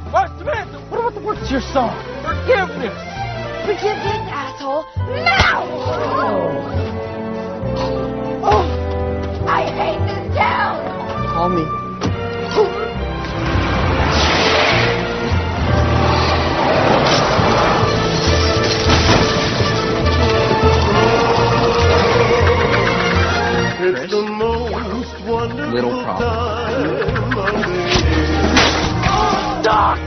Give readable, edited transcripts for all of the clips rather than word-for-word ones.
What, Samantha? What about the words to your song? Forgiveness. Forgiveness, asshole. Now! Oh, I hate this town. Call me. It's the most wonderful Little problem. time of the year. Doc!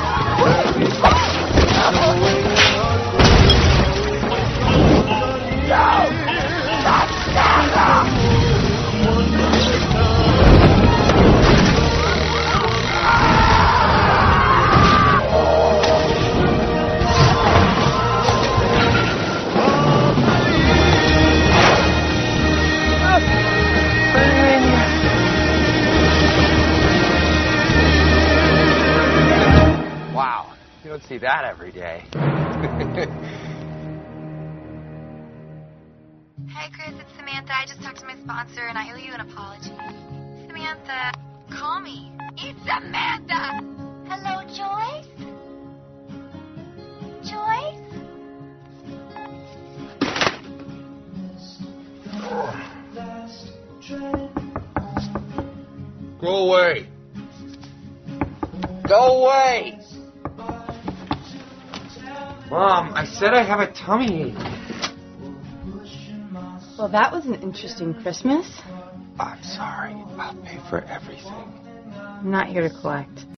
Wow, you don't see that every day. Hey, Chris, it's Samantha. I just talked to my sponsor, and I owe you an apology. Samantha, call me. It's Samantha! Hello, Joyce? Joyce? Go away. Go away. Mom, I said I have a tummy ache. Well, that was an interesting Christmas. I'm sorry. I'll pay for everything. I'm not here to collect.